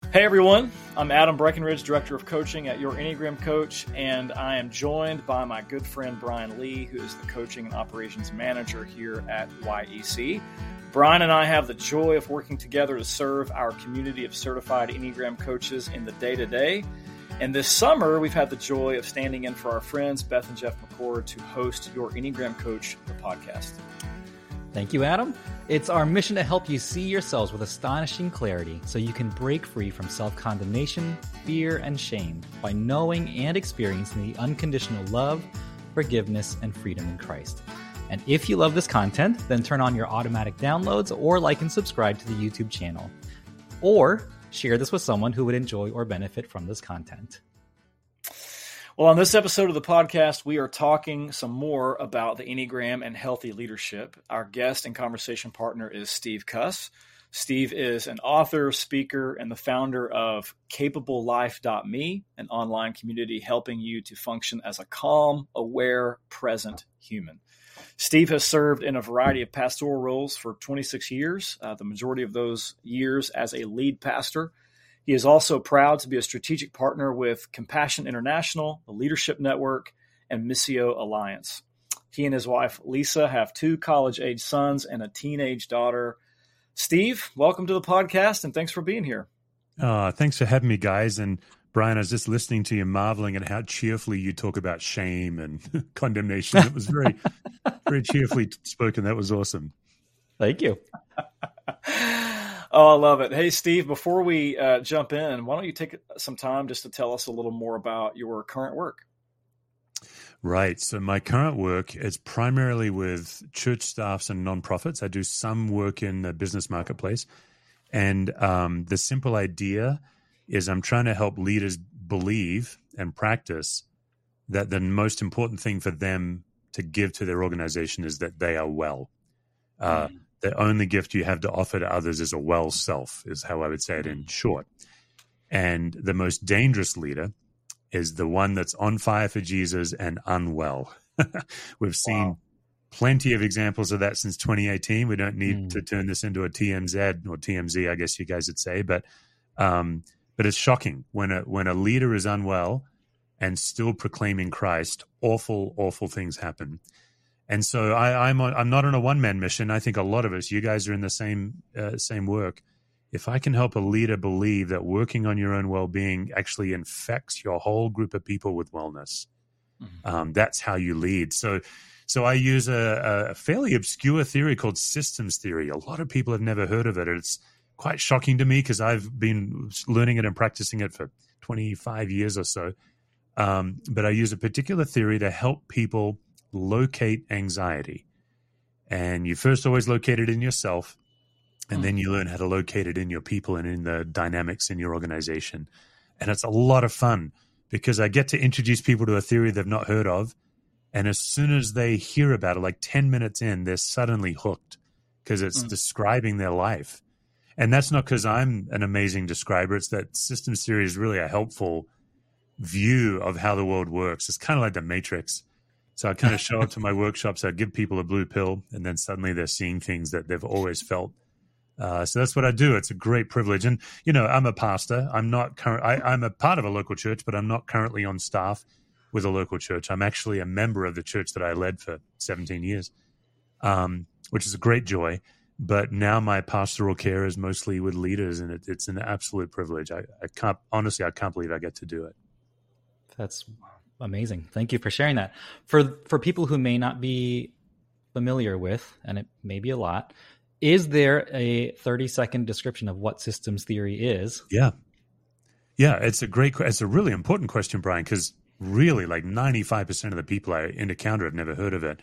Hey everyone, I'm Adam Breckenridge, Director of Coaching at Your Enneagram Coach, and I am joined by my good friend Brian Lee, who is the Coaching and Operations Manager here at YEC. Brian and I have the joy of working together to serve our community of certified Enneagram coaches in the day-to-day. And this summer, we've had the joy of standing in for our friends Beth and Jeff McCord to host Your Enneagram Coach, the podcast. Thank you, Adam. It's our mission to help you see yourselves with astonishing clarity so you can break free from self-condemnation, fear, and shame by knowing and experiencing the unconditional love, forgiveness, and freedom in Christ. And if you love this content, then turn on your automatic downloads or like and subscribe to the YouTube channel. Or share this with someone who would enjoy or benefit from this content. Well, on this episode of the podcast, we are talking some more about the Enneagram and healthy leadership. Our guest and conversation partner is Steve Cuss. Steve is an author, speaker, and the founder of CapableLife.me, an online community helping you to function as a calm, aware, present human. Steve has served in a variety of pastoral roles for 26 years, the majority of those years as a lead pastor. He is also proud to be a strategic partner with Compassion International, the Leadership Network, and Missio Alliance. He and his wife, Lisa, have 2 college-age sons and a teenage daughter. Steve, welcome to the podcast, and thanks for being here. Thanks for having me, guys. And Brian, I was just listening to you, marveling at how cheerfully you talk about shame and condemnation. It was very, very cheerfully spoken. That was awesome. Thank you. Oh, I love it. Hey, Steve, before we jump in, why don't you take some time just to tell us a little more about your current work? Right. So my current work is primarily with church staffs and nonprofits. I do some work in the business marketplace. And the simple idea is I'm trying to help leaders believe and practice that the most important thing for them to give to their organization is that they are well. The only gift you have to offer to others is a well self, is how I would say it in short. And the most dangerous leader is the one that's on fire for Jesus and unwell. We've seen plenty of examples of that since 2018. We don't need to turn this into a TMZ or TMZ, I guess you guys would say. But it's shocking when a leader is unwell and still proclaiming Christ, awful, awful things happen. And so I'm not on a one-man mission. I think a lot of us, you guys are in the same work. If I can help a leader believe that working on your own well-being actually infects your whole group of people with wellness, that's how you lead. So I use a fairly obscure theory called systems theory. A lot of people have never heard of it. It's quite shocking to me because I've been learning it and practicing it for 25 years or so. But I use a particular theory to help people locate anxiety. And you first always locate it in yourself, and then you learn how to locate it in your people and in the dynamics in your organization. And it's a lot of fun because I get to introduce people to a theory they've not heard of. And as soon as they hear about it, like 10 minutes in, they're suddenly hooked because it's describing their life. And that's not because I'm an amazing describer. It's that systems theory is really a helpful view of how the world works. It's kind of like the Matrix. So I kind of show up to my workshops, I give people a blue pill, and then suddenly they're seeing things that they've always felt. So that's what I do. It's a great privilege. And, you know, I'm a pastor. I'm a part of a local church, but I'm not currently on staff with a local church. I'm actually a member of the church that I led for 17 years, which is a great joy. But now my pastoral care is mostly with leaders, and it's an absolute privilege. I can't believe I get to do it. That's amazing. Thank you for sharing that. For people who may not be familiar with, and it may be a lot, is there a 30-second description of what systems theory is? Yeah, it's a really important question, Brian, because really like 95% of the people I encounter have never heard of it.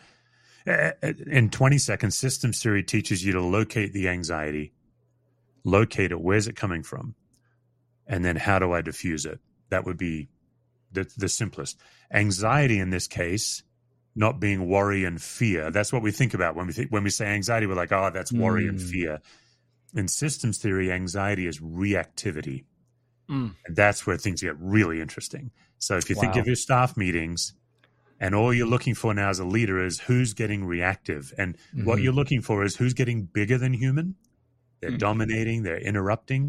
In 20 seconds, systems theory teaches you to locate the anxiety, locate it, where's it coming from, and then how do I diffuse it? That would be the simplest. Anxiety in this case, not being worry and fear. That's what we think about when we say anxiety. We're like, oh, that's worry and fear. In systems theory, anxiety is reactivity. And that's where things get really interesting. So if you think of your staff meetings, and all you're looking for now as a leader is who's getting reactive. And what you're looking for is who's getting bigger than human. They're dominating, they're interrupting,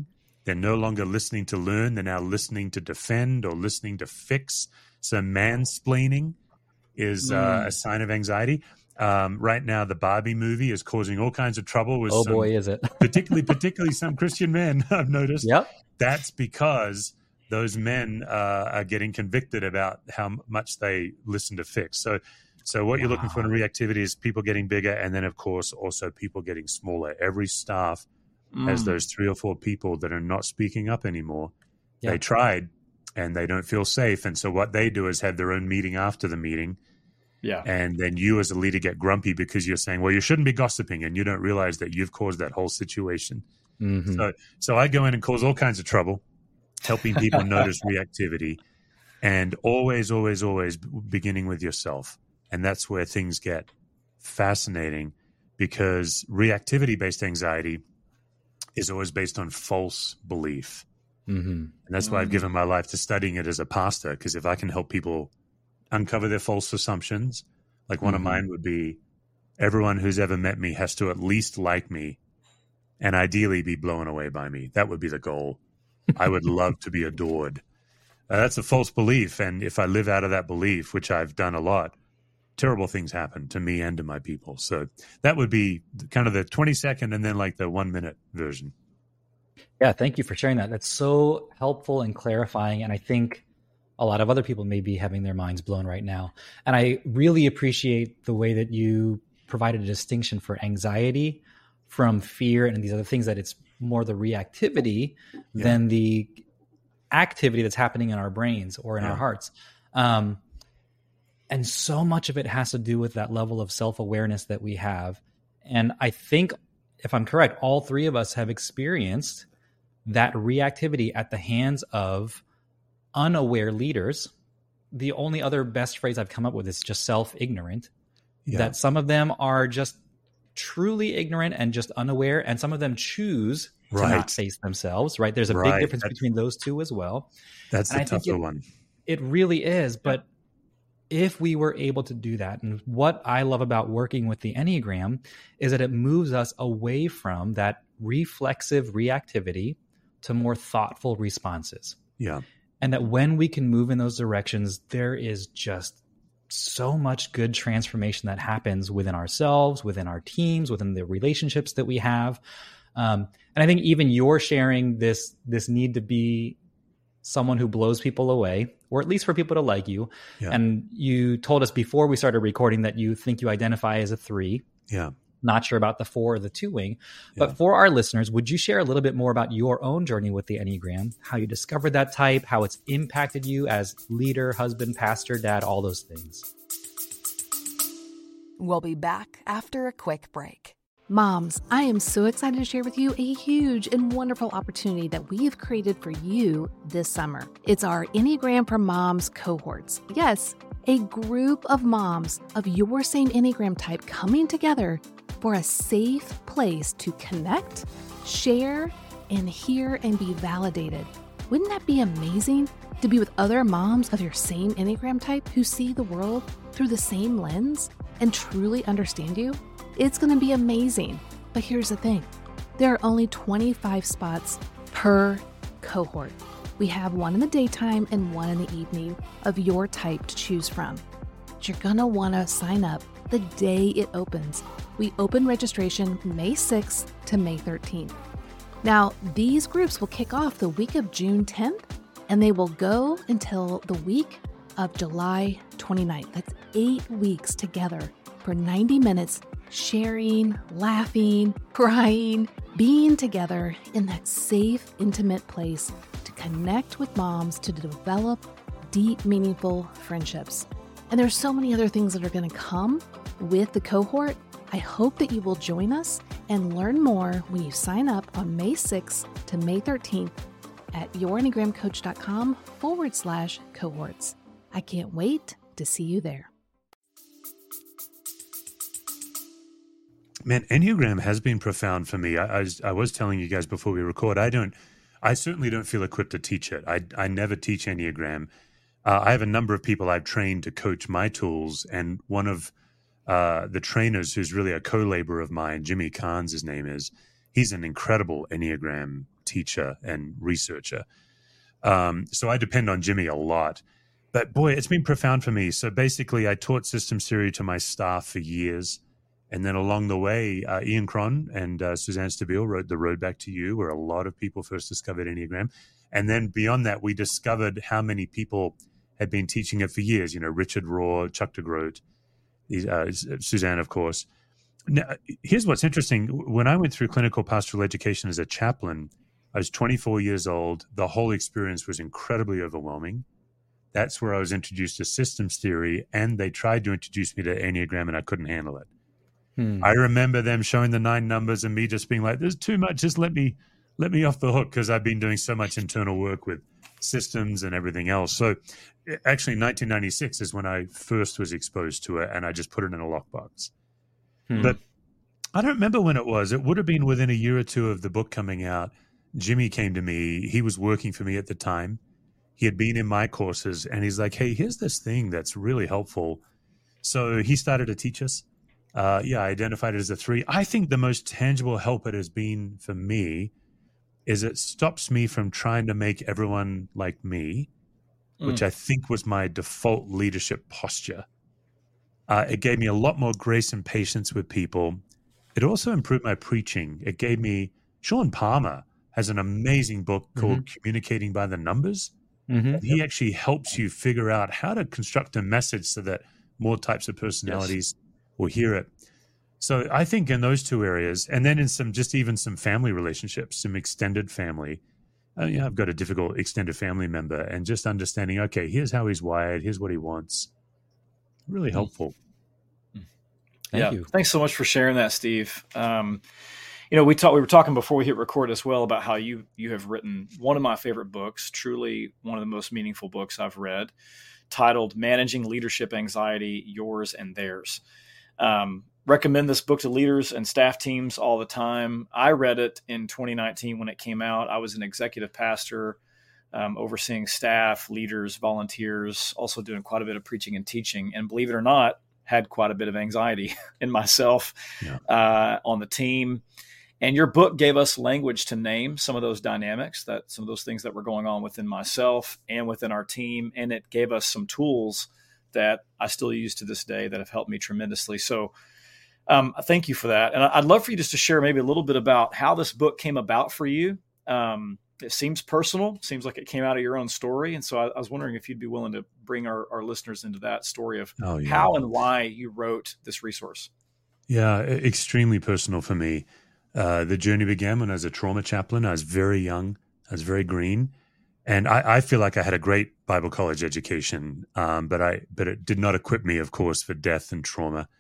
They're no longer listening to learn. They're now listening to defend or listening to fix. So mansplaining is a sign of anxiety. Right now, the Barbie movie is causing all kinds of trouble with boy, is it. particularly some Christian men, I've noticed. Yep. That's because those men are getting convicted about how much they listen to fix. So what you're looking for in reactivity is people getting bigger, and then, of course, also people getting smaller. Every staff has those 3 or 4 people that are not speaking up anymore. Yeah. They tried, and they don't feel safe. And so what they do is have their own meeting after the meeting. Yeah. And then you as a leader get grumpy because you're saying, well, you shouldn't be gossiping, and you don't realize that you've caused that whole situation. Mm-hmm. So I go in and cause all kinds of trouble, helping people notice reactivity, and always, always, always beginning with yourself. And that's where things get fascinating, because reactivity-based anxiety is always based on false belief. Mm-hmm. And that's why I've given my life to studying it as a pastor, because if I can help people uncover their false assumptions, like one of mine would be, everyone who's ever met me has to at least like me and ideally be blown away by me. That would be the goal. I would love to be adored. That's a false belief. And if I live out of that belief, which I've done a lot, terrible things happen to me and to my people. So that would be kind of the 20-second and then like the 1-minute version. Yeah, thank you for sharing that. That's so helpful and clarifying. And I think a lot of other people may be having their minds blown right now. And I really appreciate the way that you provided a distinction for anxiety from fear and these other things, that it's more the reactivity than the activity that's happening in our brains or in our hearts. And so much of it has to do with that level of self-awareness that we have. And I think, if I'm correct, all 3 of us have experienced that reactivity at the hands of unaware leaders. The only other best phrase I've come up with is just self-ignorant, that some of them are just truly ignorant and just unaware, and some of them choose to not face themselves, right? There's a big difference between those two as well. That's the tougher one. It really is. But if we were able to do that, and what I love about working with the Enneagram is that it moves us away from that reflexive reactivity to more thoughtful responses. Yeah. And that when we can move in those directions, there is just so much good transformation that happens within ourselves, within our teams, within the relationships that we have. And I think even you're sharing this need to be someone who blows people away, or at least for people to like you. Yeah. And you told us before we started recording that you think you identify as a 3. Yeah. Not sure about the 4 or the 2 wing. But for our listeners, would you share a little bit more about your own journey with the Enneagram, how you discovered that type, how it's impacted you as leader, husband, pastor, dad, all those things? We'll be back after a quick break. Moms, I am so excited to share with you a huge and wonderful opportunity that we have created for you this summer. It's our Enneagram for Moms cohorts. Yes, a group of moms of your same Enneagram type coming together for a safe place to connect, share, and hear and be validated. Wouldn't that be amazing to be with other moms of your same Enneagram type who see the world through the same lens and truly understand you? It's going to be amazing. But here's the thing. There are only 25 spots per cohort. We have one in the daytime and one in the evening of your type to choose from. But you're going to want to sign up the day it opens. We open registration May 6th to May 13th. Now, these groups will kick off the week of June 10th, and they will go until the week of July 29th. That's 8 weeks together for 90 minutes, sharing, laughing, crying, being together in that safe, intimate place to connect with moms, to develop deep, meaningful friendships. And there's so many other things that are going to come with the cohort. I hope that you will join us and learn more when you sign up on May 6th to May 13th at yourenneagramcoach.com/cohorts. I can't wait to see you there. Man, Enneagram has been profound for me. I was telling you guys before we record, I certainly don't feel equipped to teach it. I never teach Enneagram. I have a number of people I've trained to coach my tools, and one of the trainers who's really a co-laborer of mine, Jimmy Kahns, his name is, he's an incredible Enneagram teacher and researcher. So I depend on Jimmy a lot. But boy, it's been profound for me. So basically, I taught systems theory to my staff for years. And then along the way, Ian Cron and Suzanne Stabile wrote The Road Back to You, where a lot of people first discovered Enneagram. And then beyond that, we discovered how many people had been teaching it for years. Richard Rohr, Chuck DeGroat, Suzanne, of course. Now, here's what's interesting. When I went through clinical pastoral education as a chaplain, I was 24 years old. The whole experience was incredibly overwhelming. That's where I was introduced to systems theory, and they tried to introduce me to Enneagram, and I couldn't handle it. I remember them showing the 9 numbers and me just being like, there's too much. Just let me off the hook, because I've been doing so much internal work with systems and everything else. So actually 1996 is when I first was exposed to it, and I just put it in a lockbox. But I don't remember when it was. It would have been within a year or two of the book coming out. Jimmy came to me. He was working for me at the time. He had been in my courses, and he's like, hey, here's this thing that's really helpful. So he started to teach us. I identified it as a 3. I think the most tangible help it has been for me is it stops me from trying to make everyone like me, which I think was my default leadership posture. It gave me a lot more grace and patience with people. It also improved my preaching. It gave me, Sean Palmer has an amazing book called Communicating by the Numbers. He actually helps you figure out how to construct a message so that more types of personalities will hear it. So I think in those 2 areas, and then in some family relationships, some extended family, I've got a difficult extended family member, and just understanding, okay, here's how he's wired, here's what he wants. Really helpful. Thank you. Thanks so much for sharing that, Steve. We were talking before we hit record as well about how you have written one of my favorite books, truly one of the most meaningful books I've read, titled Managing Leadership Anxiety, Yours and Theirs. Recommend this book to leaders and staff teams all the time. I read it in 2019 when it came out. I was an executive pastor, overseeing staff, leaders, volunteers, also doing quite a bit of preaching and teaching. And believe it or not, had quite a bit of anxiety in myself, on the team. And your book gave us language to name some of those dynamics, some of those things that were going on within myself and within our team. And it gave us some tools that I still use to this day that have helped me tremendously. So thank you for that. And I'd love for you just to share maybe a little bit about how this book came about for you. It seems personal, seems like it came out of your own story. And so I was wondering if you'd be willing to bring our listeners into that story of how and why you wrote this resource. Yeah, extremely personal for me. The journey began when I was a trauma chaplain. I was very young. I was very green. And I feel like I had a great Bible college education, but it did not equip me, of course, for death and trauma.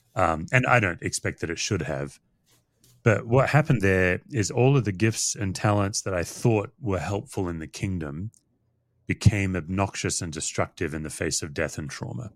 And I don't expect that it should have. But what happened there is all of the gifts and talents that I thought were helpful in the kingdom became obnoxious and destructive in the face of death and trauma.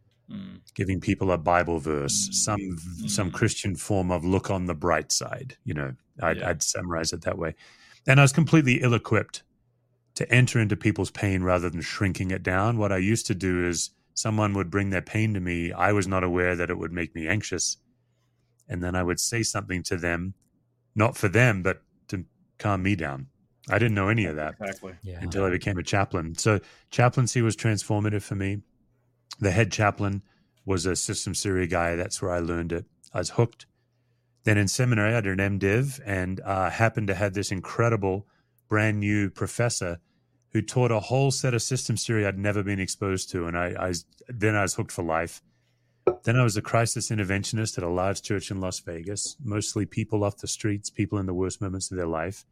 Giving people a Bible verse, some Christian form of look on the bright side. I'd summarize it that way. And I was completely ill-equipped to enter into people's pain rather than shrinking it down. What I used to do is someone would bring their pain to me. I was not aware that it would make me anxious. And then I would say something to them, not for them, but to calm me down. I didn't know any of that until I became a chaplain. So chaplaincy was transformative for me. The head chaplain was a systems theory guy. That's where I learned it. I was hooked. Then in seminary, I did an MDiv and happened to have this incredible brand new professor who taught a whole set of systems theory I'd never been exposed to. And I was hooked for life. Then I was a crisis interventionist at a large church in Las Vegas, mostly people off the streets, people in the worst moments of their life.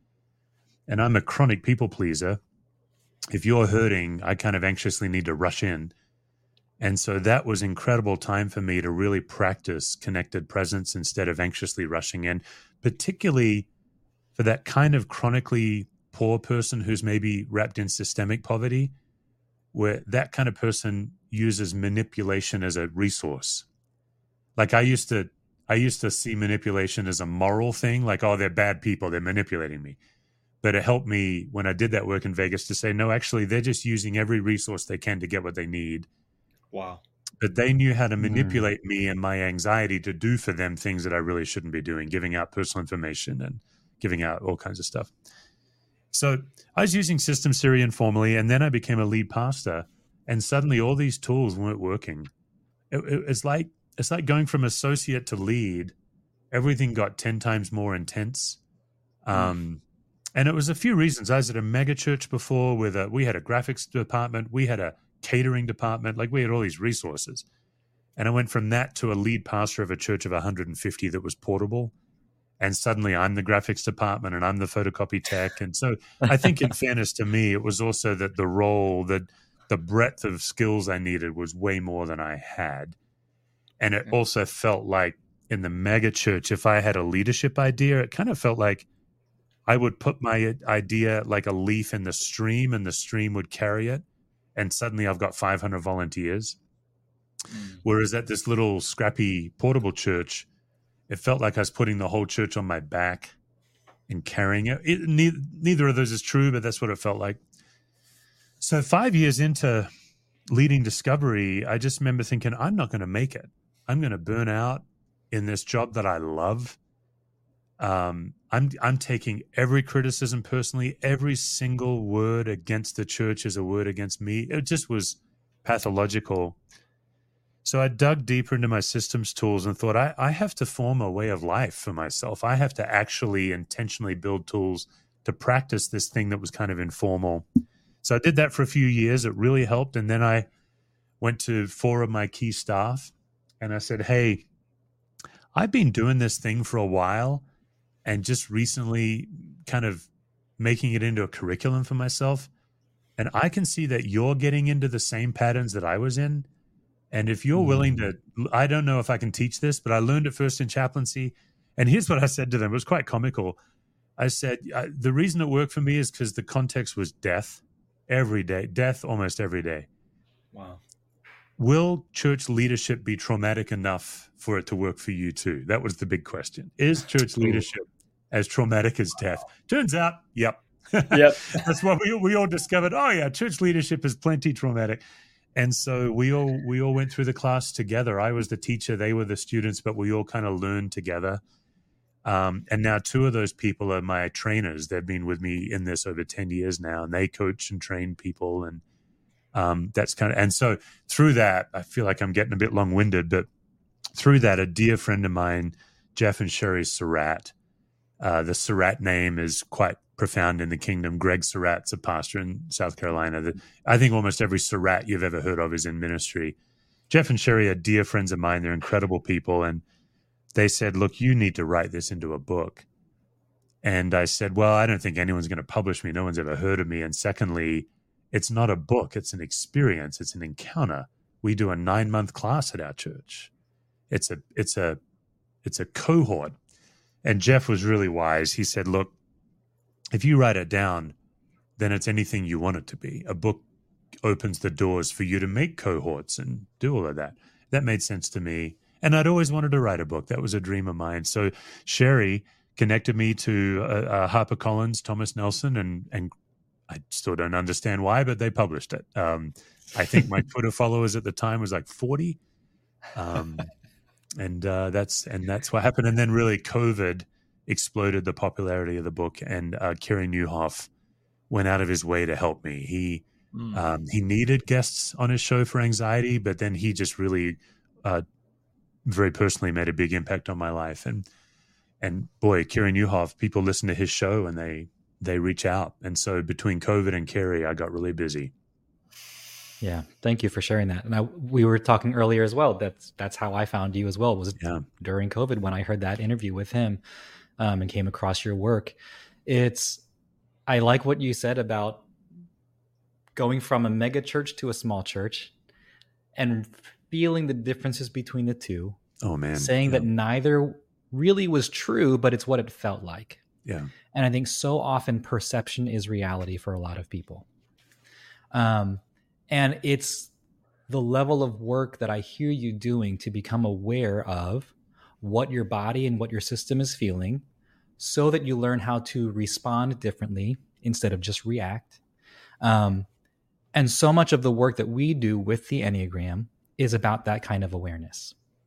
And I'm a chronic people pleaser. If you're hurting, I kind of anxiously need to rush in. And so that was incredible time for me to really practice connected presence instead of anxiously rushing in, particularly for that kind of chronically poor person who's maybe wrapped in systemic poverty, where that kind of person uses manipulation as a resource. Like I used to see manipulation as a moral thing, like, oh, they're bad people, they're manipulating me. But it helped me when I did that work in Vegas to say, no, actually, they're just using every resource they can to get what they need. Wow. But they knew how to manipulate me and my anxiety to do for them things that I really shouldn't be doing, giving out personal information and giving out all kinds of stuff. So I was using Systems Theory informally, and then I became a lead pastor, and suddenly all these tools weren't working. It's like going from associate to lead. Everything got 10 times more intense. And it was a few reasons. I was at a mega church before we had a graphics department. We had a catering department. Like, we had all these resources. And I went from that to a lead pastor of a church of 150 that was portable. And suddenly I'm the graphics department and I'm the photocopy tech. And so I think, in fairness to me, it was also that the role, that the breadth of skills I needed was way more than I had. And it also felt like in the mega church, if I had a leadership idea, it kind of felt like I would put my idea like a leaf in the stream, and the stream would carry it. And suddenly I've got 500 volunteers. Whereas at this little scrappy portable church, it felt like I was putting the whole church on my back and carrying it. Neither of those is true, but that's what it felt like. So 5 years into leading Discovery, I just remember thinking, I'm not going to make it. I'm going to burn out in this job that I love. I'm taking every criticism personally. Every single word against the church is a word against me. It just was pathological. So I dug deeper into my systems tools and thought, I have to form a way of life for myself. I have to actually intentionally build tools to practice this thing that was kind of informal. So I did that for a few years. It really helped. And then I went to 4 of my key staff and I said, hey, I've been doing this thing for a while and just recently kind of making it into a curriculum for myself. And I can see that you're getting into the same patterns that I was in. And if you're willing to, I don't know if I can teach this, but I learned it first in chaplaincy. And here's what I said to them. It was quite comical. I said, the reason it worked for me is because the context was death every day, death almost every day. Wow. Will church leadership be traumatic enough for it to work for you too? That was the big question. Is church leadership as traumatic as death? Turns out, yep. Yep. That's what we all discovered. Oh yeah, church leadership is plenty traumatic. And so we all went through the class together. I was the teacher, they were the students, but we all kind of learned together. And now 2 of those people are my trainers. They've been with me in this over 10 years now, and they coach and train people. And that's kind of, and so through that, I feel like I'm getting a bit long-winded, but through that, a dear friend of mine, Jeff and Sherry Surratt, the Surratt name is quite profound in the kingdom. Greg Surratt's a pastor in South Carolina. I think almost every Surratt you've ever heard of is in ministry. Jeff and Sherry are dear friends of mine. They're incredible people. And they said, look, you need to write this into a book. And I said, well, I don't think anyone's going to publish me. No one's ever heard of me. And secondly, it's not a book. It's an experience. It's an encounter. We do a 9-month class at our church. It's a cohort. And Jeff was really wise. He said, look, if you write it down, then it's anything you want it to be. A book opens the doors for you to make cohorts and do all of that. That made sense to me. And I'd always wanted to write a book. That was a dream of mine. So Sherry connected me to HarperCollins, Thomas Nelson, and I still don't understand why, but they published it. I think my Twitter followers at the time was like 40. And that's what happened. And then really COVID exploded the popularity of the book, and Kerry Newhoff went out of his way to help me. He needed guests on his show for anxiety, but then he just really very personally made a big impact on my life. And boy, Kerry Newhoff, people listen to his show and they reach out. And so between COVID and Kerry, I got really busy. Yeah, thank you for sharing that. And we were talking earlier as well. That's how I found you as well. Was during COVID when I heard that interview with him. And came across your work. I like what you said about going from a mega church to a small church and feeling the differences between the two. Oh man. Saying that neither really was true, but it's what it felt like. Yeah. And I think so often perception is reality for a lot of people. And it's the level of work that I hear you doing to become aware of what your body and what your system is feeling, so that you learn how to respond differently instead of just react. And so much of the work that we do with the Enneagram is about that kind of awareness.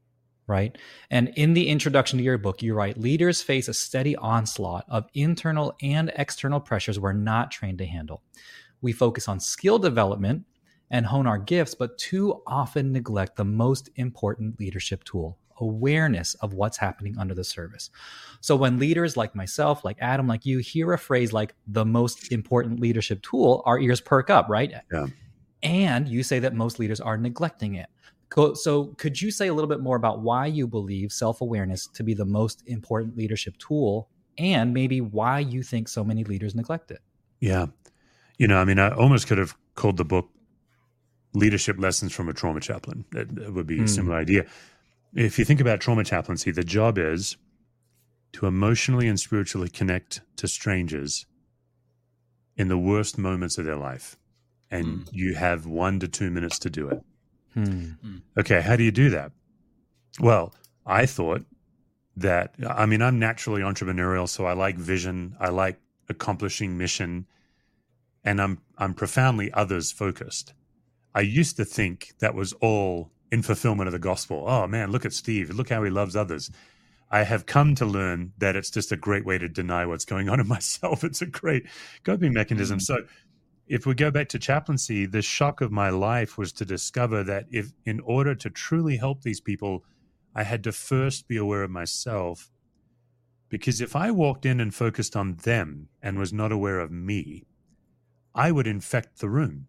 right? And in the introduction to your book, you write, leaders face a steady onslaught of internal and external pressures we're not trained to handle. We focus on skill development and hone our gifts, but too often neglect the most important leadership tool, awareness of what's happening under the surface. So when leaders like myself, like Adam, like you, hear a phrase like the most important leadership tool, our ears perk up, right? Yeah. And you say that most leaders are neglecting it. So could you say a little bit more about why you believe self-awareness to be the most important leadership tool, and maybe why you think so many leaders neglect it? Yeah. I almost could have called the book Leadership Lessons from a Trauma Chaplain. That would be a similar idea. If you think about trauma chaplaincy, the job is to emotionally and spiritually connect to strangers in the worst moments of their life. And you have 1 to 2 minutes to do it. Okay, how do you do that? Well, I thought that, I'm naturally entrepreneurial, so I like vision, I like accomplishing mission, and I'm profoundly others focused. I used to think that was all in fulfillment of the gospel. Oh man, look at Steve, look how he loves others. I have come to learn that it's just a great way to deny what's going on in myself. It's a great coping mechanism. So if we go back to chaplaincy, the shock of my life was to discover that if, in order to truly help these people, I had to first be aware of myself. Because if I walked in and focused on them and was not aware of me, I would infect the room.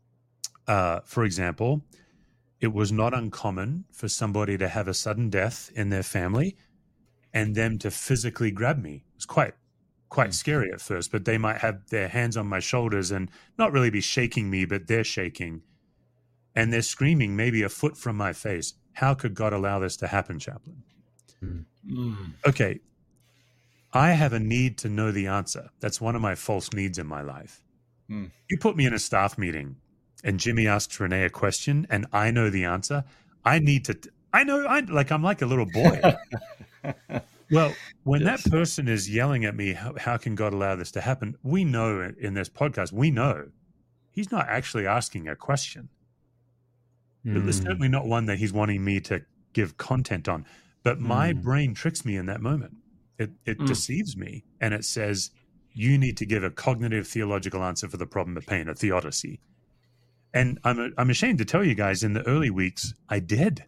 For example, it was not uncommon for somebody to have a sudden death in their family and them to physically grab me. It was quite scary at first, but they might have their hands on my shoulders and not really be shaking me, but they're shaking. And they're screaming maybe a foot from my face. How could God allow this to happen, chaplain? Okay, I have a need to know the answer. That's one of my false needs in my life. You put me in a staff meeting and Jimmy asks Renee a question and I know the answer. I'm like a little boy. Well, when that person is yelling at me, how can God allow this to happen? We know in this podcast, we know he's not actually asking a question. It's certainly not one that he's wanting me to give content on. But my brain tricks me in that moment. It deceives me. And it says, you need to give a cognitive theological answer for the problem of pain, a theodicy. And I'm ashamed to tell you guys, in the early weeks, I did.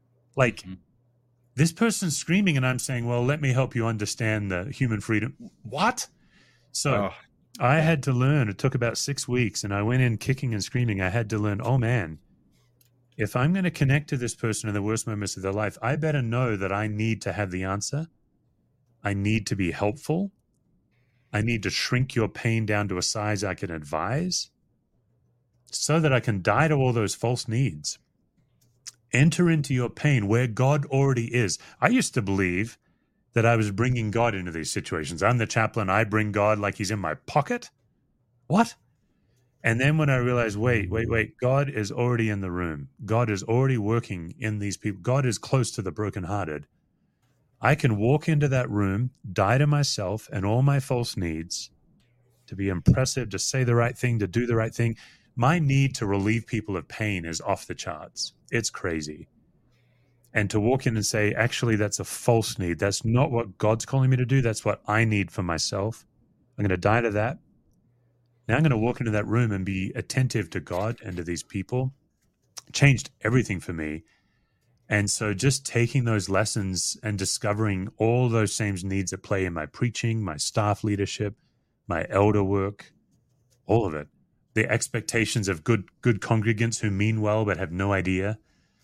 This person's screaming and I'm saying, well, let me help you understand the human freedom. What? So I had to learn. It took about 6 weeks and I went in kicking and screaming. I had to learn, oh man, if I'm going to connect to this person in the worst moments of their life, I better know that I need to have the answer. I need to be helpful. I need to shrink your pain down to a size I can advise so that I can die to all those false needs. Enter into your pain where God already is. I used to believe that I was bringing God into these situations. I'm the chaplain. I bring God like he's in my pocket. What? And then when I realized, wait, God is already in the room. God is already working in these people. God is close to the brokenhearted. I can walk into that room, die to myself and all my false needs, to be impressive, to say the right thing, to do the right thing. My need to relieve people of pain is off the charts. It's crazy. And to walk in and say, actually, that's a false need. That's not what God's calling me to do. That's what I need for myself. I'm going to die to that. Now I'm going to walk into that room and be attentive to God and to these people. Changed everything for me. And so just taking those lessons and discovering all those same needs at play in my preaching, my staff leadership, my elder work, all of it. The expectations of good congregants who mean well but have no idea.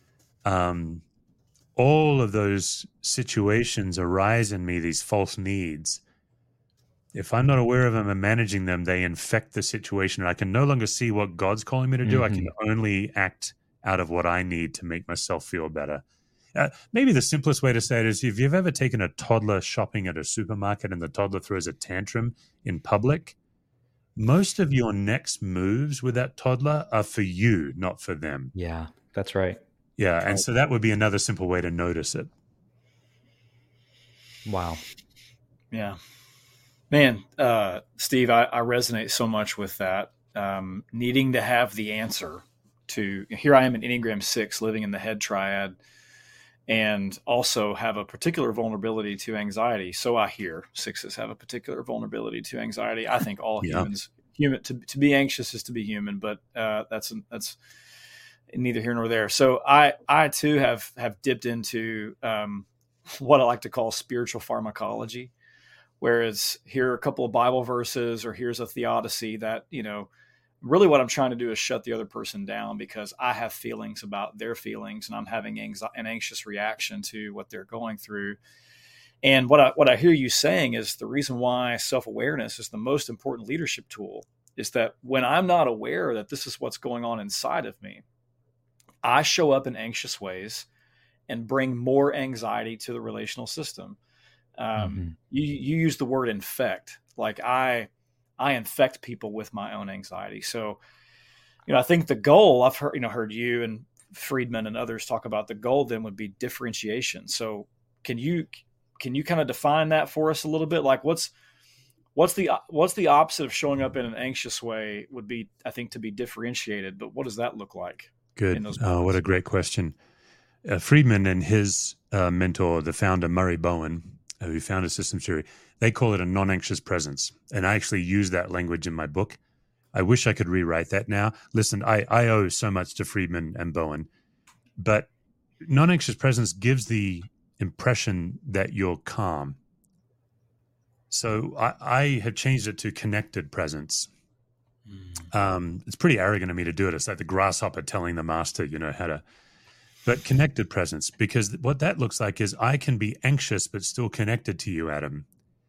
All of those situations arise in me, these false needs. If I'm not aware of them and managing them, they infect the situation. And I can no longer see what God's calling me to do. I can only act out of what I need to make myself feel better. Maybe the simplest way to say it is, if you've ever taken a toddler shopping at a supermarket and the toddler throws a tantrum in public, most of your next moves with that toddler are for you, not for them. Yeah, that's right. Yeah, and so that would be another simple way to notice it. Wow. Yeah. Man, Steve, I resonate so much with that. Needing to have the answer to, here I am in Enneagram 6, living in the head triad. and also have a particular vulnerability to anxiety. So I hear 6s have a particular vulnerability to anxiety. I think all humans, to be anxious is to be human, but that's neither here nor there. So I too have dipped into what I like to call spiritual pharmacology, whereas here are a couple of Bible verses, or here's a theodicy that, really what I'm trying to do is shut the other person down because I have feelings about their feelings, and I'm having an anxious reaction to what they're going through. And what I hear you saying is the reason why self-awareness is the most important leadership tool is that when I'm not aware that this is what's going on inside of me, I show up in anxious ways and bring more anxiety to the relational system. You use the word infect, like I infect people with my own anxiety. So, I think the goal, I've heard you and Friedman and others talk about, the goal then would be differentiation. So can you kind of define that for us a little bit? Like what's the opposite of showing up in an anxious way would be, I think, to be differentiated, but what does that look like? Good. What a great question. Friedman and his mentor, the founder, Murray Bowen, who founded systems theory, they call it a non-anxious presence. And I actually use that language in my book. I wish I could rewrite that now. Listen, I owe so much to Friedman and Bowen, but non-anxious presence gives the impression that you're calm. So I have changed it to connected presence. It's pretty arrogant of me to do it. It's like the grasshopper telling the master, how to, but connected presence, because what that looks like is I can be anxious, but still connected to you, Adam.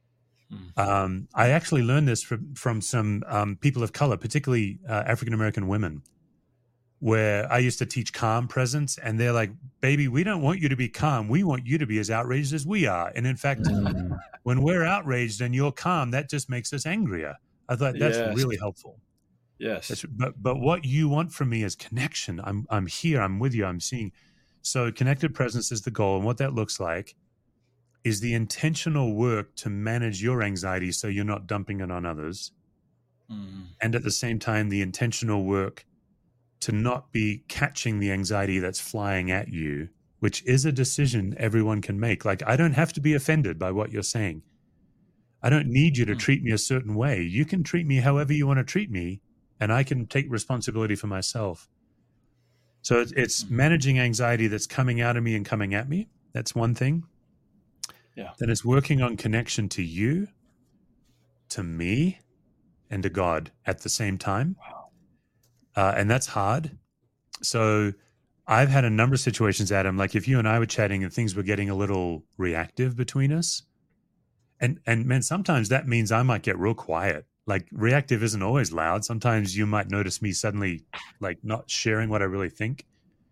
I actually learned this from some people of color, particularly African-American women, where I used to teach calm presence, and they're like, baby, we don't want you to be calm. We want you to be as outraged as we are. And in fact, when we're outraged and you're calm, that just makes us angrier. I thought that's really helpful. Yes. But what you want from me is connection. I'm here. I'm with you. I'm seeing. So connected presence is the goal. And what that looks like is the intentional work to manage your anxiety so you're not dumping it on others. And at the same time, the intentional work to not be catching the anxiety that's flying at you, which is a decision everyone can make. Like, I don't have to be offended by what you're saying. I don't need you to treat me a certain way. You can treat me however you want to treat me, and I can take responsibility for myself. So it's managing anxiety that's coming out of me and coming at me. That's one thing. Yeah. Then it's working on connection to you, to me, and to God at the same time. Wow. And that's hard. So I've had a number of situations, Adam, like if you and I were chatting and things were getting a little reactive between us, and man, sometimes that means I might get real quiet. Like, reactive isn't always loud. Sometimes you might notice me suddenly like not sharing what I really think.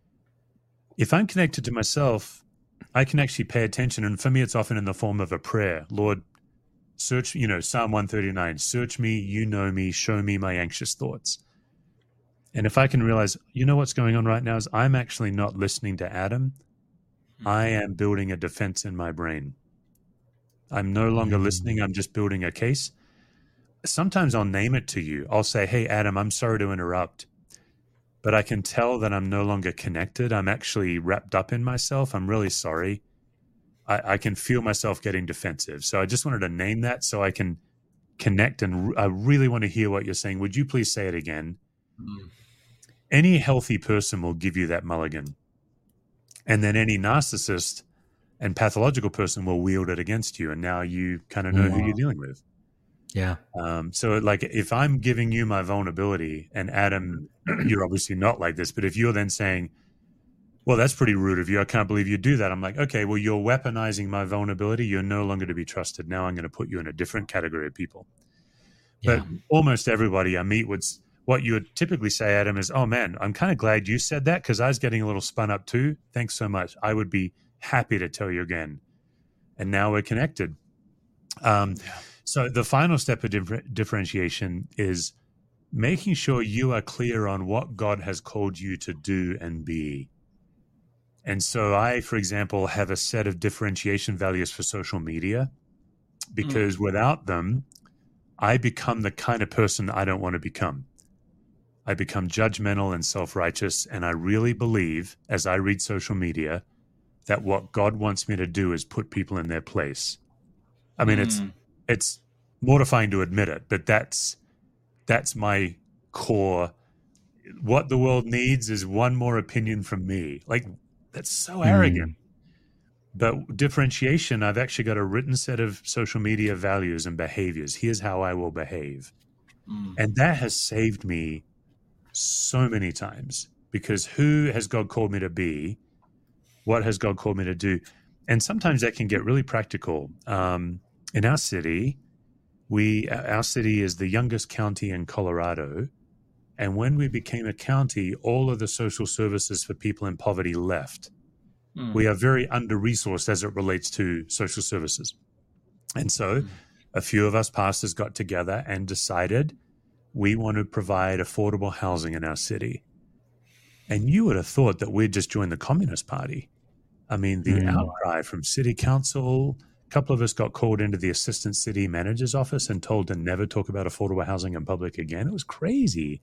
If I'm connected to myself, I can actually pay attention. And for me, it's often in the form of a prayer. Lord, search, Psalm 139, search me, you know me, show me my anxious thoughts. And if I can realize, what's going on right now is I'm actually not listening to Adam. I am building a defense in my brain. I'm no longer listening. I'm just building a case. Sometimes I'll name it to you. I'll say, hey, Adam, I'm sorry to interrupt, but I can tell that I'm no longer connected. I'm actually wrapped up in myself. I'm really sorry. I can feel myself getting defensive. So I just wanted to name that so I can connect, and I really want to hear what you're saying. Would you please say it again? Any healthy person will give you that mulligan. And then any narcissist and pathological person will wield it against you. And now you kind of know who you're dealing with. Yeah. So like if I'm giving you my vulnerability, and Adam, you're obviously not like this, but if you're then saying, well, that's pretty rude of you, I can't believe you do that. I'm like, okay, well, you're weaponizing my vulnerability. You're no longer to be trusted. Now I'm going to put you in a different category of people. Yeah. But almost everybody I meet would, what you would typically say, Adam, is, oh man, I'm kind of glad you said that because I was getting a little spun up too. Thanks so much. I would be happy to tell you again. And now we're connected. So the final step of differentiation is making sure you are clear on what God has called you to do and be. And so I, for example, have a set of differentiation values for social media because without them, I become the kind of person I don't want to become. I become judgmental and self-righteous, and I really believe, as I read social media, that what God wants me to do is put people in their place. I mean, it's mortifying to admit it, but that's my core. What the world needs is one more opinion from me. Like, that's so arrogant. But differentiation, I've actually got a written set of social media values and behaviors. Here's how I will behave. And that has saved me so many times, because who has God called me to be? What has God called me to do? And sometimes that can get really practical. In our city, our city is the youngest county in Colorado. And when we became a county, all of the social services for people in poverty left. We are very under-resourced as it relates to social services. And so a few of us pastors got together and decided we want to provide affordable housing in our city. And you would have thought that we'd just joined the Communist Party. I mean, the outcry from city council, a couple of us got called into the assistant city manager's office and told to never talk about affordable housing in public again. It was crazy.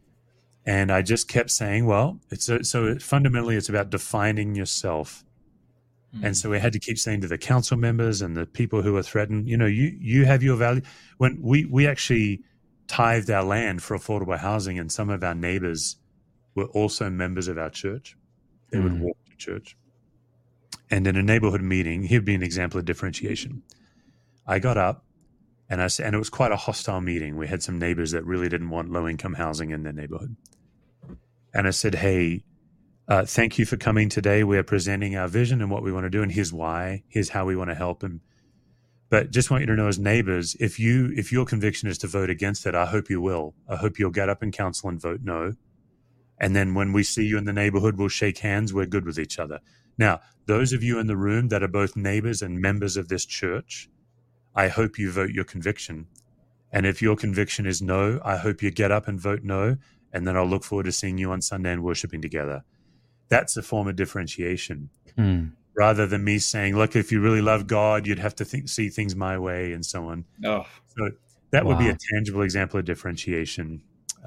And I just kept saying, well, fundamentally it's about defining yourself. And so we had to keep saying to the council members and the people who are threatened, you have your value. When we actually tithed our land for affordable housing, and some of our neighbors were also members of our church. They would walk to church. And in a neighborhood meeting, here'd be an example of differentiation. I got up and it was quite a hostile meeting. We had some neighbors that really didn't want low-income housing in their neighborhood. And I said, hey, thank you for coming today. We're presenting our vision and what we want to do, and here's why. Here's how we want to help. But just want you to know, as neighbors, if your conviction is to vote against it, I hope you will. I hope you'll get up in council and vote no. And then when we see you in the neighborhood, we'll shake hands. We're good with each other. Now, those of you in the room that are both neighbors and members of this church, I hope you vote your conviction. And if your conviction is no, I hope you get up and vote no. And then I'll look forward to seeing you on Sunday and worshiping together. That's a form of differentiation. Rather than me saying, look, if you really love God, you'd have to see things my way and so on. So that would be a tangible example of differentiation.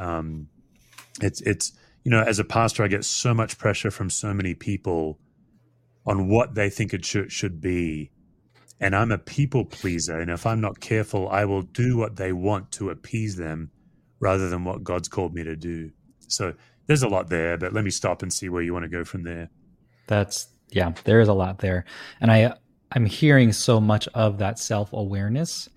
It's as a pastor, I get so much pressure from so many people on what they think a church should be. And I'm a people pleaser. And if I'm not careful, I will do what they want to appease them rather than what God's called me to do. So there's a lot there, but let me stop and see where you want to go from there. There is a lot there. And I'm hearing so much of that self-awareness,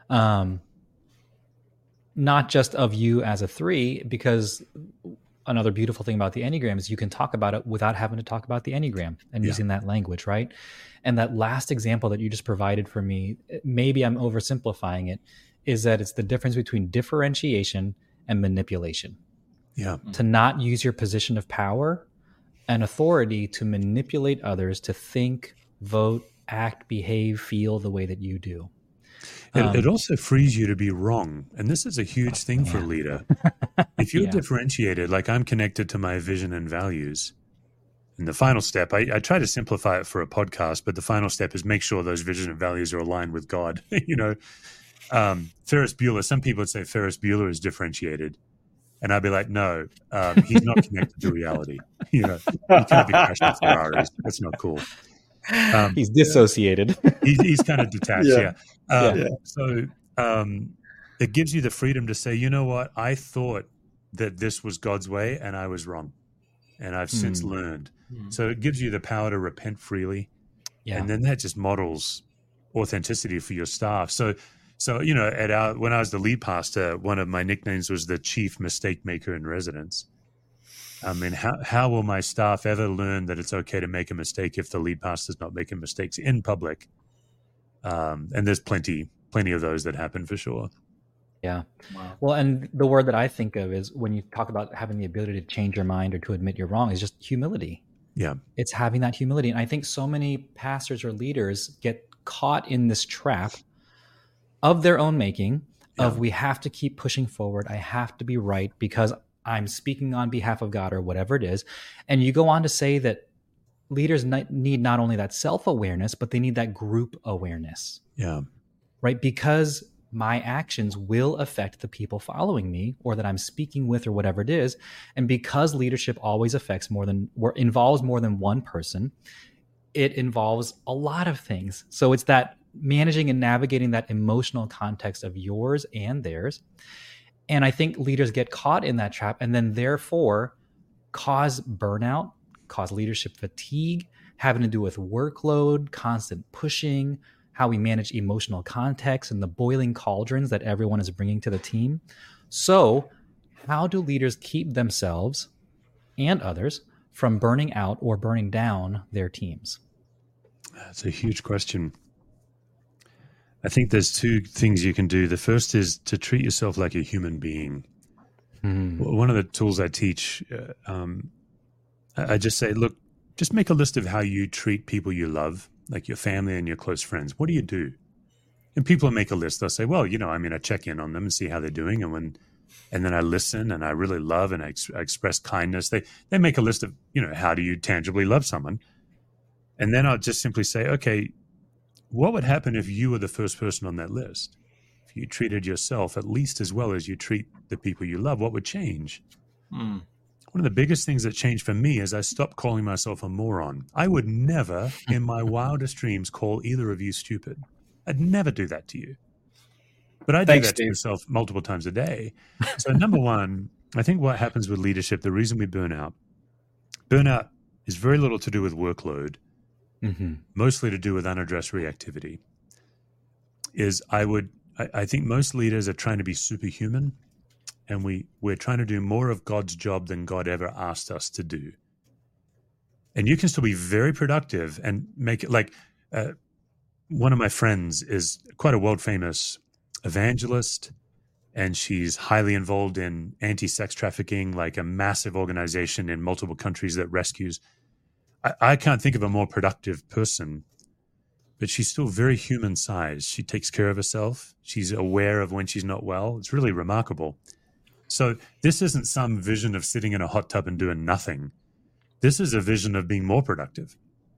not just of you as a 3, because another beautiful thing about the Enneagram is you can talk about it without having to talk about the Enneagram and using that language, right? And that last example that you just provided for me, maybe I'm oversimplifying it, is that it's the difference between differentiation and manipulation. Yeah. To not use your position of power and authority to manipulate others to think, vote, act, behave, feel the way that you do. It also frees you to be wrong. And this is a huge thing for a leader. If you're differentiated, like I'm connected to my vision and values, and the final step, I try to simplify it for a podcast, but the final step is make sure those vision and values are aligned with God. Ferris Bueller, some people would say Ferris Bueller is differentiated. And I'd be like, no, he's not connected to reality. He can't be crashing Ferraris. That's not cool. He's dissociated. He's kind of detached, So it gives you the freedom to say, you know what, I thought that this was God's way and I was wrong. And I've since learned. So it gives you the power to repent freely. Yeah. And then that just models authenticity for your staff. So when I was the lead pastor, one of my nicknames was the chief mistake maker in residence. I mean, how will my staff ever learn that it's okay to make a mistake if the lead pastor's not making mistakes in public? And there's plenty of those that happen for sure. Yeah. Wow. Well, and the word that I think of is when you talk about having the ability to change your mind or to admit you're wrong is just humility. Yeah. It's having that humility. And I think so many pastors or leaders get caught in this trap of their own making of we have to keep pushing forward. I have to be right because I'm speaking on behalf of God or whatever it is. And you go on to say that leaders need not only that self-awareness, but they need that group awareness. Yeah. Right? Because my actions will affect the people following me or that I'm speaking with or whatever it is. And because leadership always involves more than one person, it involves a lot of things. So it's that managing and navigating that emotional context of yours and theirs. And I think leaders get caught in that trap and then therefore cause burnout, cause leadership fatigue, having to do with workload, constant pushing, how we manage emotional context and the boiling cauldrons that everyone is bringing to the team. So how do leaders keep themselves and others from burning out or burning down their teams? That's a huge question. I think there's two things you can do. The first is to treat yourself like a human being. One of the tools I teach, I just say, look, just make a list of how you treat people you love, like your family and your close friends. What do you do? And people make a list. They'll say, well, I check in on them and see how they're doing. And then I listen and I really love and I express kindness. They make a list of, how do you tangibly love someone? And then I'll just simply say, okay, what would happen if you were the first person on that list? If you treated yourself at least as well as you treat the people you love, what would change? One of the biggest things that changed for me is I stopped calling myself a moron. I would never in my wildest dreams call either of you stupid. I'd never do that to you. But I do that to myself multiple times a day. So number one, I think what happens with leadership, the reason we burn out is very little to do with workload, mostly to do with unaddressed reactivity. I think most leaders are trying to be superhuman, and we're trying to do more of God's job than God ever asked us to do. And you can still be very productive and make it like one of my friends is quite a world-famous evangelist, and she's highly involved in anti-sex trafficking, like a massive organization in multiple countries that rescues. I can't think of a more productive person, but she's still very human-sized. She takes care of herself. She's aware of when she's not well. It's really remarkable. So this isn't some vision of sitting in a hot tub and doing nothing. This is a vision of being more productive.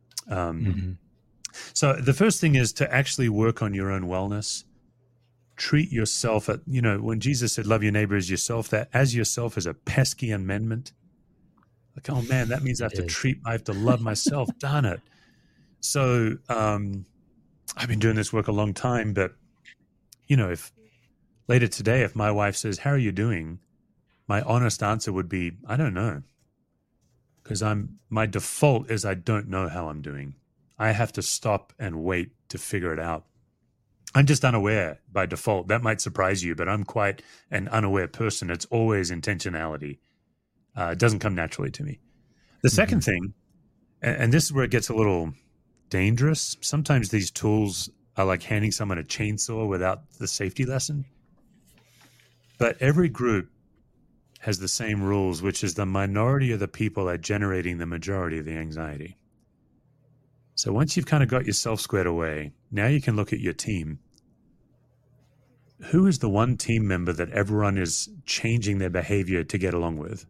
So the first thing is to actually work on your own wellness. Treat yourself when Jesus said, love your neighbor as yourself, that as yourself is a pesky amendment. Like, oh man, that means I have to love myself. Darn it. So I've been doing this work a long time, but if later today, if my wife says, how are you doing? My honest answer would be, I don't know. Because my default is I don't know how I'm doing. I have to stop and wait to figure it out. I'm just unaware by default. That might surprise you, but I'm quite an unaware person. It's always intentionality. It doesn't come naturally to me. The second thing, and this is where it gets a little dangerous. Sometimes these tools are like handing someone a chainsaw without the safety lesson. But every group has the same rules, which is the minority of the people are generating the majority of the anxiety. So once you've kind of got yourself squared away, now you can look at your team. Who is the one team member that everyone is changing their behavior to get along with?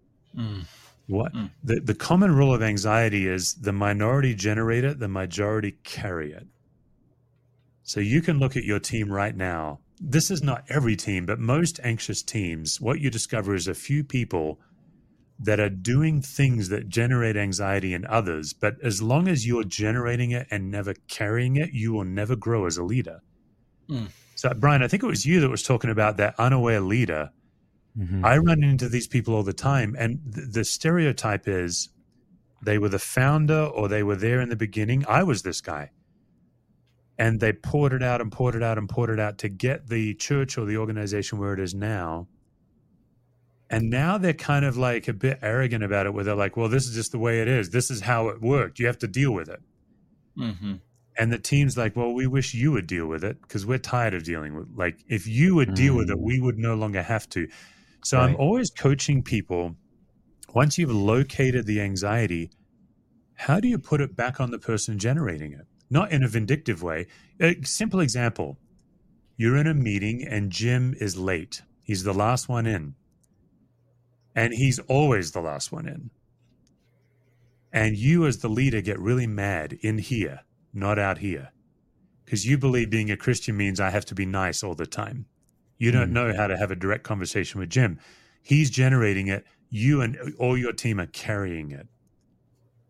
The common rule of anxiety is the minority generate it, the majority carry it. So you can look at your team right now. This is not every team, but most anxious teams, what you discover is a few people that are doing things that generate anxiety in others. But as long as you're generating it and never carrying it, you will never grow as a leader. So, Brian, I think it was you that was talking about that unaware leader. I run into these people all the time. And the stereotype is they were the founder or they were there in the beginning. I was this guy. And they poured it out and poured it out and poured it out to get the church or the organization where it is now. And now they're kind of like a bit arrogant about it, where they're like, well, this is just the way it is. This is how it worked. You have to deal with it. And the team's like, well, we wish you would deal with it because we're tired of dealing with it. Like, if you would deal with it, we would no longer have to. So I'm always coaching people, once you've located the anxiety, how do you put it back on the person generating it? Not in a vindictive way. A simple example. You're in a meeting and Jim is late. He's the last one in. And he's always the last one in. And you as the leader get really mad in here, not out here. Because you believe being a Christian means I have to be nice all the time. You don't know how to have a direct conversation with Jim. He's generating it. You and all your team are carrying it.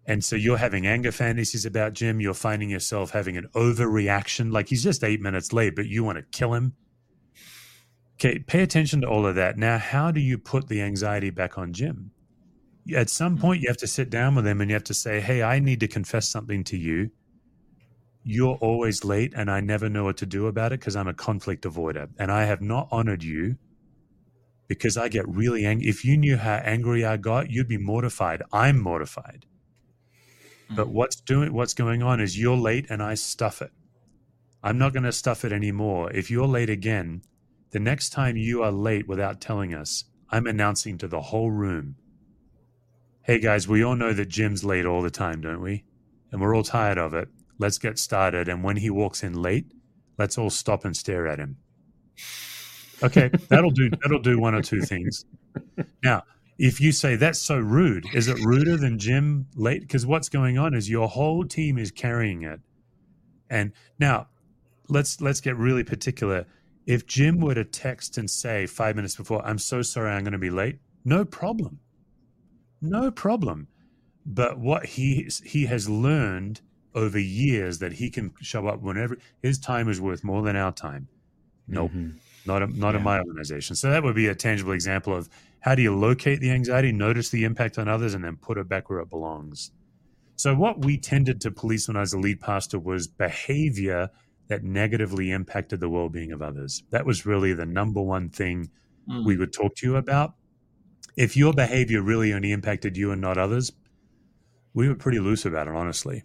And so you're having anger fantasies about Jim. You're finding yourself having an overreaction, like he's just 8 minutes late, but you want to kill him. Okay, pay attention to all of that. Now, how do you put the anxiety back on Jim? At some point, you have to sit down with him and you have to say, hey, I need to confess something to you. You're always late and I never know what to do about it because I'm a conflict avoider. And I have not honored you because I get really angry. If you knew how angry I got, you'd be mortified. I'm mortified. But what's going on is you're late and I stuff it. I'm not going to stuff it anymore. If you're late again, the next time you are late without telling us, I'm announcing to the whole room, hey guys, we all know that Jim's late all the time, don't we? And we're all tired of it. Let's get started. And when he walks in late, let's all stop and stare at him. Okay, that'll do one or two things. Now, if you say that's so rude, is it ruder than Jim late? Because what's going on is your whole team is carrying it. And now let's get really particular. If Jim were to text and say 5 minutes before, I'm so sorry, I'm going to be late, no problem. No problem. But what he has learned over years that he can show up whenever his time is worth more than our time. Nope. Not in my organization. So that would be a tangible example of how do you locate the anxiety, notice the impact on others, and then put it back where it belongs. So what we tended to police when I was a lead pastor was behavior that negatively impacted the well-being of others. That was really the number one thing we would talk to you about. If your behavior really only impacted you and not others, we were pretty loose about it, honestly.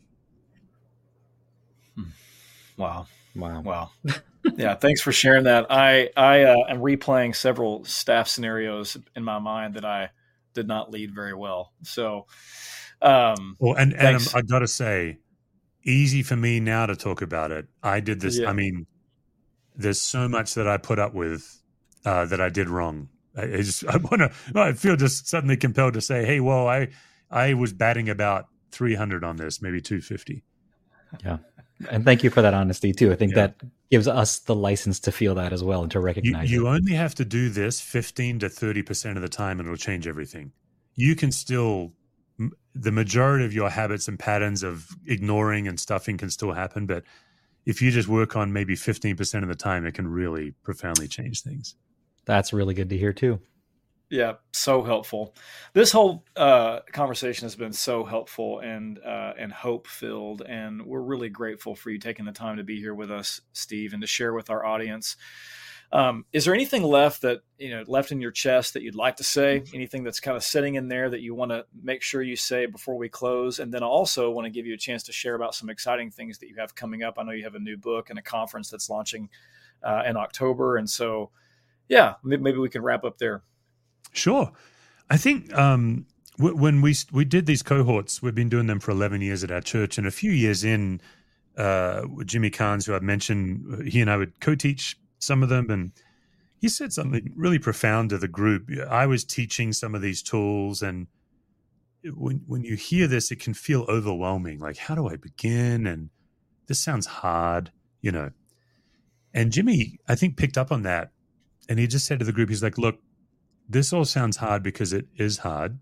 Wow. Yeah, thanks for sharing that. I am replaying several staff scenarios in my mind that I did not lead very well. So, Adam, I got to say, easy for me now to talk about it. I did this. Yeah. I mean, there's so much that I put up with that I did wrong. I feel just suddenly compelled to say, hey, well, I was batting about 300 on this, maybe 250. Yeah. And thank you for that honesty too. I think that gives us the license to feel that as well and to recognize you only have to do this 15 to 30% of the time and it'll change everything. You can still, the majority of your habits and patterns of ignoring and stuffing can still happen. But if you just work on maybe 15% of the time, it can really profoundly change things. That's really good to hear too. Yeah, so helpful. This whole conversation has been so helpful and hope-filled, and we're really grateful for you taking the time to be here with us, Steve, and to share with our audience. Is there anything left in your chest that you'd like to say? Anything that's kind of sitting in there that you want to make sure you say before we close? And then I also want to give you a chance to share about some exciting things that you have coming up. I know you have a new book and a conference that's launching in October, and so yeah, maybe we can wrap up there. Sure. I think when we did these cohorts, we've been doing them for 11 years at our church, and a few years in, Jimmy Carnes, who I've mentioned, he and I would co-teach some of them, and he said something really profound to the group. I was teaching some of these tools, and when you hear this, it can feel overwhelming. Like, how do I begin? And this sounds hard, And Jimmy, I think, picked up on that, and he just said to the group, he's like, look, this all sounds hard because it is hard.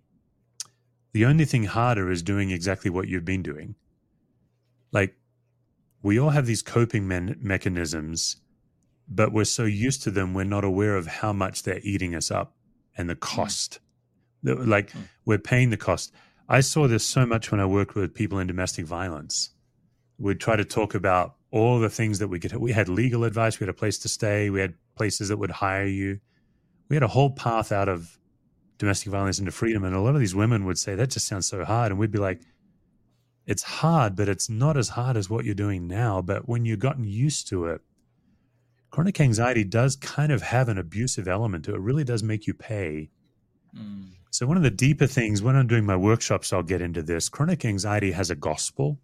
The only thing harder is doing exactly what you've been doing. Like, we all have these coping mechanisms, but we're so used to them, we're not aware of how much they're eating us up and the cost. We're paying the cost. I saw this so much when I worked with people in domestic violence. We'd try to talk about all the things that we had legal advice, we had a place to stay, we had places that would hire you. We had a whole path out of domestic violence into freedom. And a lot of these women would say, that just sounds so hard. And we'd be like, it's hard, but it's not as hard as what you're doing now. But when you've gotten used to it, chronic anxiety does kind of have an abusive element to it. It really does make you pay. So one of the deeper things, when I'm doing my workshops, I'll get into this. Chronic anxiety has a gospel.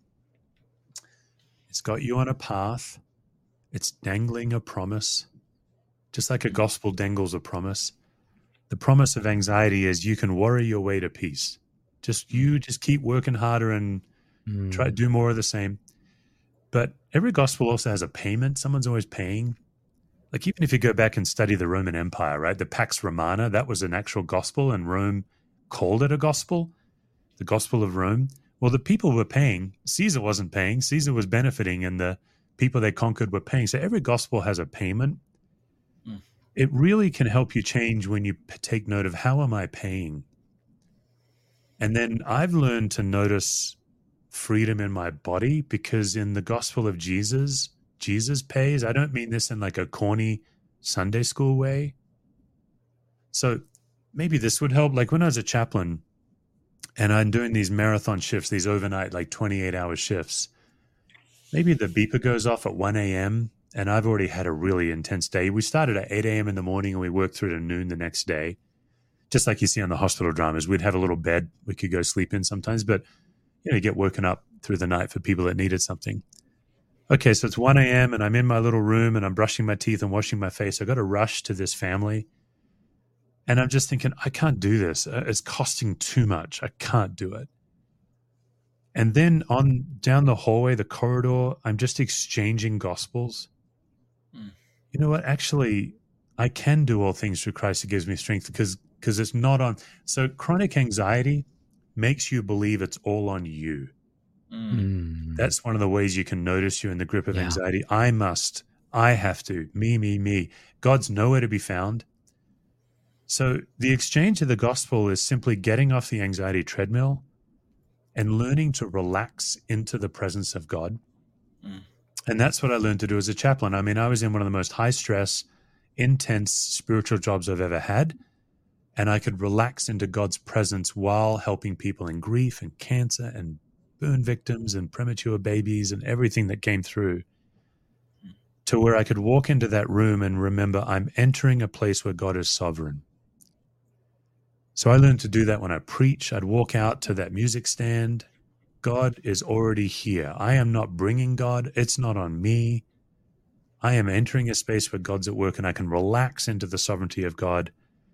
It's got you on a path. It's dangling a promise. Just like a gospel dangles a promise. The promise of anxiety is you can worry your way to peace. Just keep working harder and try to do more of the same. But every gospel also has a payment. Someone's always paying. Like, even if you go back and study the Roman Empire, right? The Pax Romana, that was an actual gospel, and Rome called it a gospel. The Gospel of Rome. Well, the people were paying. Caesar wasn't paying. Caesar was benefiting, and the people they conquered were paying. So every gospel has a payment. It really can help you change when you take note of, how am I paying? And then I've learned to notice freedom in my body, because in the gospel of Jesus, Jesus pays. I don't mean this in like a corny Sunday school way. So maybe this would help. Like when I was a chaplain and I'm doing these marathon shifts, these overnight, like 28-hour shifts, maybe the beeper goes off at 1 a.m. and I've already had a really intense day. We started at 8 a.m. in the morning and we worked through to noon the next day. Just like you see on the hospital dramas, we'd have a little bed we could go sleep in sometimes, but you get woken up through the night for people that needed something. Okay, so it's 1 a.m. and I'm in my little room and I'm brushing my teeth and washing my face. I got to rush to this family. And I'm just thinking, I can't do this. It's costing too much. I can't do it. And then on down the hallway, the corridor, I'm just exchanging gospels. You know what? Actually, I can do all things through Christ who gives me strength, because it's not on. So chronic anxiety makes you believe it's all on you. That's one of the ways you can notice you're in the grip of anxiety. I have to, me. God's nowhere to be found. So the exchange of the gospel is simply getting off the anxiety treadmill and learning to relax into the presence of God. And that's what I learned to do as a chaplain. I mean, I was in one of the most high-stress, intense spiritual jobs I've ever had, and I could relax into God's presence while helping people in grief and cancer and burn victims and premature babies and everything that came through, to where I could walk into that room and remember I'm entering a place where God is sovereign. So I learned to do that when I preach. I'd walk out to that music stand. God is already here. I am not bringing God. It's not on me. I am entering a space where God's at work, and I can relax into the sovereignty of God.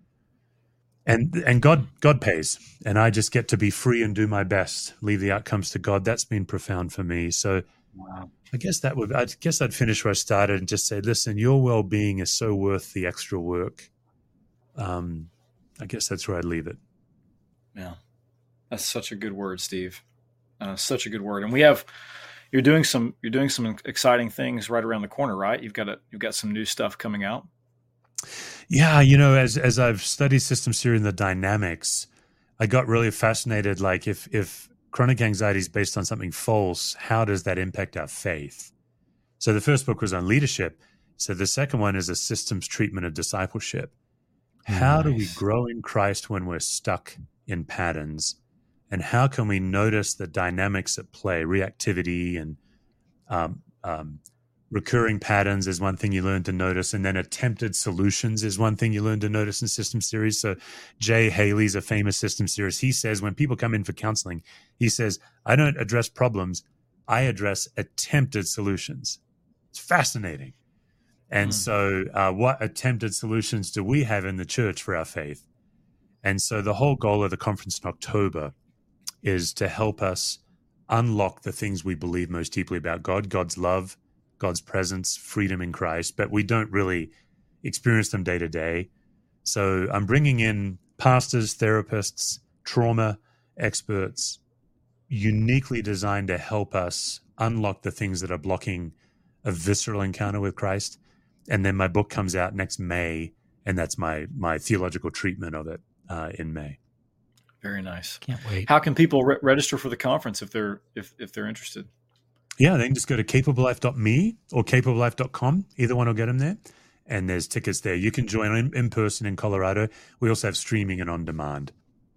And God pays, and I just get to be free and do my best, leave the outcomes to God. That's been profound for me. So I guess I'd finish where I started and just say, listen, your well-being is so worth the extra work. I guess that's where I'd leave it. Yeah, that's such a good word, Steve. Such a good word. And you're doing some exciting things right around the corner, right? You've got some new stuff coming out. Yeah, as I've studied systems theory and the dynamics, I got really fascinated. Like if chronic anxiety is based on something false, how does that impact our faith? So the first book was on leadership. So the second one is a systems treatment of discipleship. How do we grow in Christ when we're stuck in patterns? And how can we notice the dynamics at play? Reactivity and recurring patterns is one thing you learn to notice. And then attempted solutions is one thing you learn to notice in systems theories. So Jay Haley's a famous systems theorist. He says when people come in for counseling, he says, I don't address problems. I address attempted solutions. It's fascinating. And so what attempted solutions do we have in the church for our faith? And so the whole goal of the conference in October is to help us unlock the things we believe most deeply about God, God's love, God's presence, freedom in Christ, but we don't really experience them day to day. So I'm bringing in pastors, therapists, trauma experts, uniquely designed to help us unlock the things that are blocking a visceral encounter with Christ. And then my book comes out next May, and that's my theological treatment of it in May. Very nice. Can't wait. How can people register for the conference if they're interested? Yeah, they can just go to capablelife.me or capablelife.com. Either one will get them there. And there's tickets there. You can join in person in Colorado. We also have streaming and on demand.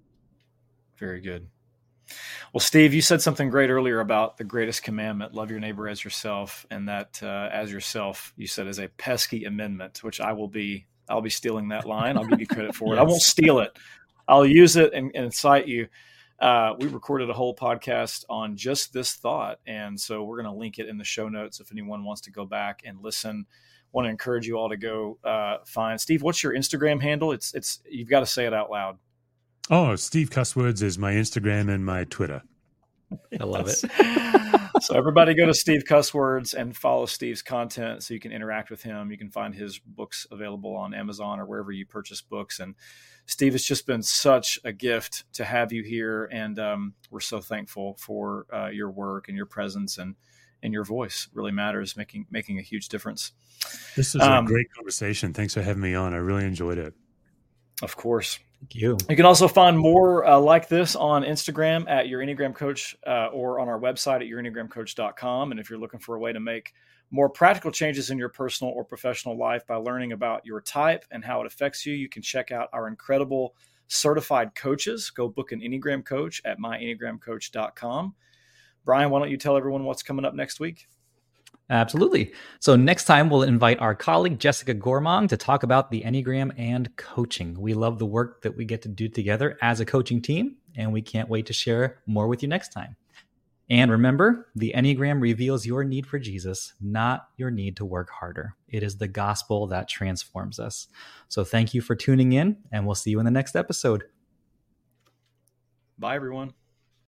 Very good. Well, Steve, you said something great earlier about the greatest commandment, love your neighbor as yourself, and that as yourself, you said, is a pesky amendment, which I'll be stealing that line. I'll give you credit for it. I won't steal it. I'll use it and cite you. We recorded a whole podcast on just this thought, and so we're going to link it in the show notes if anyone wants to go back and listen. Want to encourage you all to go find Steve. What's your Instagram handle? It's you've got to say it out loud. Oh, Steve Cusswords is my Instagram and my Twitter. I love it. So everybody go to Steve Cusswords and follow Steve's content so you can interact with him. You can find his books available on Amazon or wherever you purchase books. And Steve, it's just been such a gift to have you here, and we're so thankful for your work and your presence, and your voice really matters, making a huge difference. This is a great conversation. Thanks for having me on. I really enjoyed it. Of course. Thank you. You can also find more like this on Instagram at Your Enneagram Coach, or on our website at yourenneagramcoach.com. And if you're looking for a way to make more practical changes in your personal or professional life by learning about your type and how it affects you, you can check out our incredible certified coaches. Go book an Enneagram coach at myenneagramcoach.com. Brian, why don't you tell everyone what's coming up next week? Absolutely. So next time, we'll invite our colleague, Jessica Gormong, to talk about the Enneagram and coaching. We love the work that we get to do together as a coaching team, and we can't wait to share more with you next time. And remember, the Enneagram reveals your need for Jesus, not your need to work harder. It is the gospel that transforms us. So thank you for tuning in, and we'll see you in the next episode. Bye, everyone.